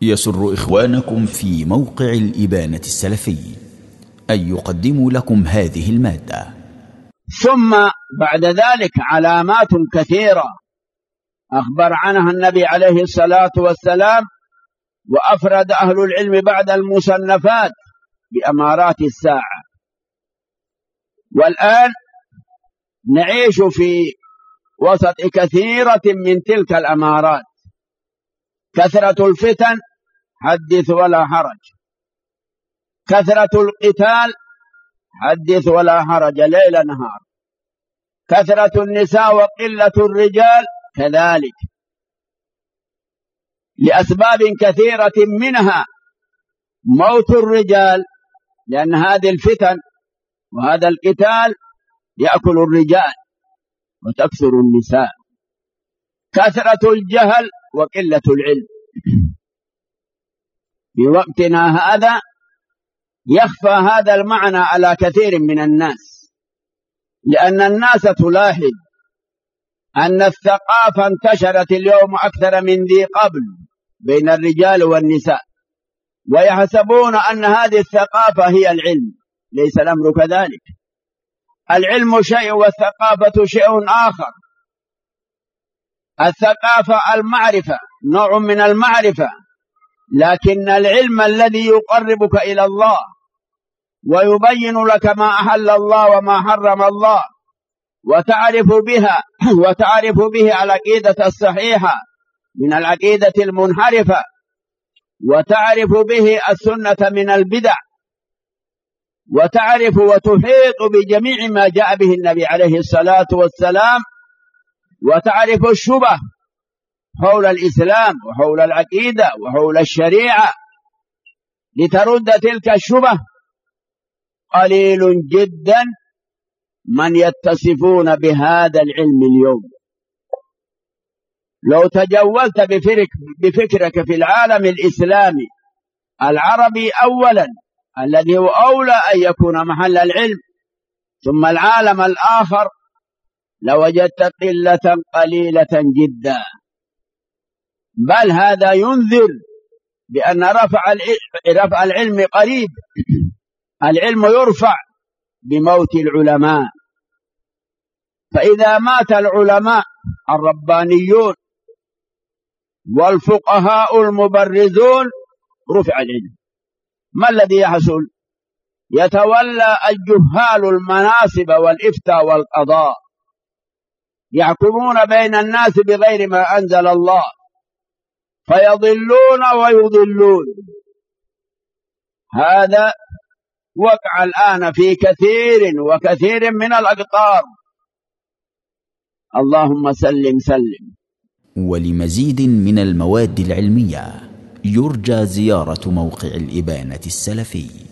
يسر إخوانكم في موقع الإبانة السلفي أن يقدموا لكم هذه المادة. ثم بعد ذلك علامات كثيرة أخبر عنها النبي عليه الصلاة والسلام، وأفرد أهل العلم بعد المصنفات بأمارات الساعة. والآن نعيش في وسط كثيرة من تلك الأمارات. كثرة الفتن حدث ولا حرج، كثرة القتال حدث ولا حرج ليل نهار، كثرة النساء وقلة الرجال كذلك، لأسباب كثيرة منها موت الرجال، لأن هذه الفتن وهذا القتال يأكل الرجال وتكثر النساء، كثرة الجهل وقلة العلم. في وقتنا هذا يخفى هذا المعنى على كثير من الناس، لأن الناس تلاحظ أن الثقافة انتشرت اليوم أكثر من ذي قبل بين الرجال والنساء، ويحسبون أن هذه الثقافة هي العلم. ليس الأمر كذلك، العلم شيء والثقافة شيء آخر. الثقافة المعرفة نوع من المعرفة، لكن العلم الذي يقربك إلى الله ويبين لك ما أحل الله وما حرم الله، وتعرف به العقيدة الصحيحة من العقيدة المنحرفة، وتعرف به السنة من البدع، وتعرف وتحيط بجميع ما جاء به النبي عليه الصلاة والسلام، وتعرف الشبه حول الإسلام وحول العقيدة وحول الشريعة لترد تلك الشبه. قليل جدا من يتصفون بهذا العلم اليوم. لو تجولت بفكرك في العالم الإسلامي العربي أولا الذي هو أولى أن يكون محل العلم، ثم العالم الآخر، لوجدت قلة قليلة جدا. بل هذا ينذر بأن رفع العلم قريب. العلم يرفع بموت العلماء، فإذا مات العلماء الربانيون والفقهاء المبرزون رفع العلم. ما الذي يحصل؟ يتولى الجهال المناصب والإفتاء والقضاء، يحكمون بين الناس بغير ما أنزل الله، فيضلون ويضلون. هذا وقع الآن في كثير من الأقطار. اللهم سلم سلم. ولمزيد من المواد العلمية يرجى زيارة موقع الإبانة السلفي.